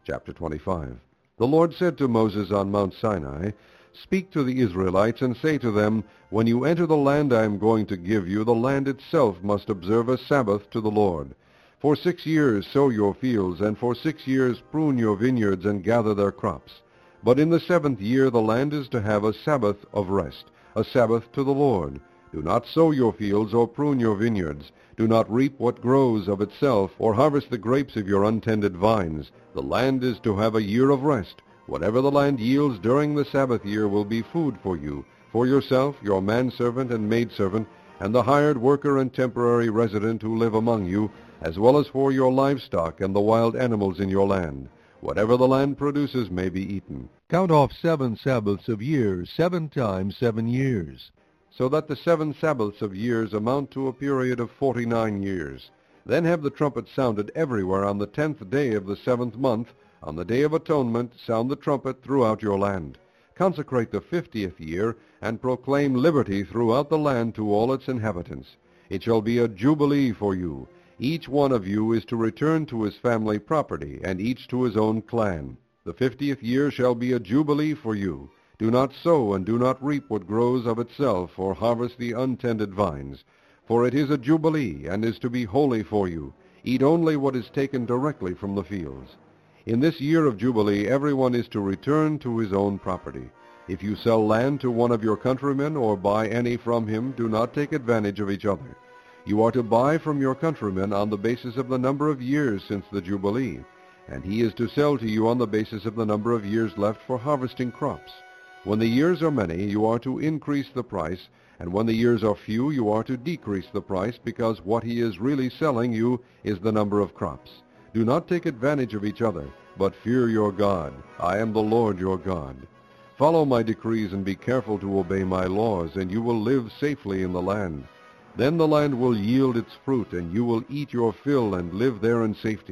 Chapter 25. The Lord said to Moses on Mount Sinai, "Speak to the Israelites and say to them, When you enter the land I am going to give you, the land itself must observe a Sabbath to the Lord. For 6 years sow your fields, and for 6 years prune your vineyards and gather their crops. But in the 7th year the land is to have a Sabbath of rest, a Sabbath to the Lord. Do not sow your fields or prune your vineyards. Do not reap what grows of itself, or harvest the grapes of your untended vines. The land is to have a year of rest. Whatever the land yields during the Sabbath year will be food for you, for yourself, your manservant and maidservant, and the hired worker and temporary resident who live among you, as well as for your livestock and the wild animals in your land. Whatever the land produces may be eaten. Count off 7 Sabbaths of years, 7 times 7 years, so that the 7 Sabbaths of years amount to a period of 49 years. Then have the trumpet sounded everywhere on the 10th day of the 7th month. On the Day of Atonement sound the trumpet throughout your land. Consecrate the 50th year, and proclaim liberty throughout the land to all its inhabitants. It shall be a jubilee for you. Each one of you is to return to his family property, and each to his own clan. The 50th year shall be a jubilee for you. Do not sow and do not reap what grows of itself, or harvest the untended vines. For it is a jubilee, and is to be holy for you. Eat only what is taken directly from the fields. In this year of Jubilee, everyone is to return to his own property. If you sell land to one of your countrymen or buy any from him, do not take advantage of each other. You are to buy from your countryman on the basis of the number of years since the Jubilee, and he is to sell to you on the basis of the number of years left for harvesting crops. When the years are many, you are to increase the price, and when the years are few, you are to decrease the price, because what he is really selling you is the number of crops. Do not take advantage of each other, but fear your God. I am the Lord your God. Follow my decrees and be careful to obey my laws, and you will live safely in the land. Then the land will yield its fruit, and you will eat your fill and live there in safety.